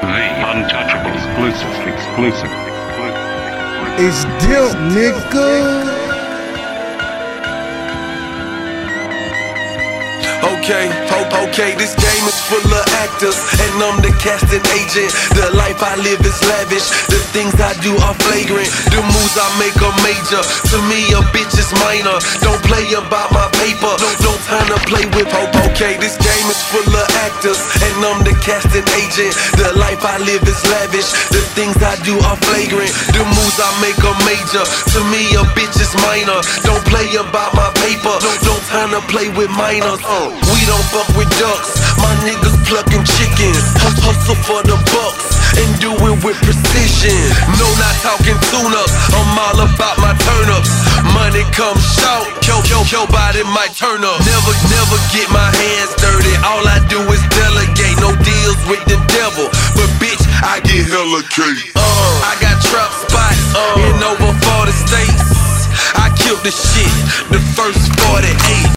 The Untouchable exclusive. It's Dip, nigga. Okay, this game is full of actors, and I'm the casting agent. The life I live is lavish, the things I do are flagrant. The moves I make are major, to me a bitch is minor. Don't play about my paper, no time to play with. Okay, this game is full of actors, and I'm the casting agent. The life I live is lavish, the things I do are flagrant. The moves I make are major, to me a bitch is minor. Don't play about my paper, no time to play with minors. We don't fuck with ducks, my niggas plucking chickens. Hustle for the bucks and do it with precision. No, not talking tune-ups, I'm all about my turn-ups. Money comes short, your body might turn up. Never get my hands dirty, all I do is delegate. No deals with the devil, but bitch, I get hella cake. I got trap spots in over 40 states. I killed the shit, the first 48.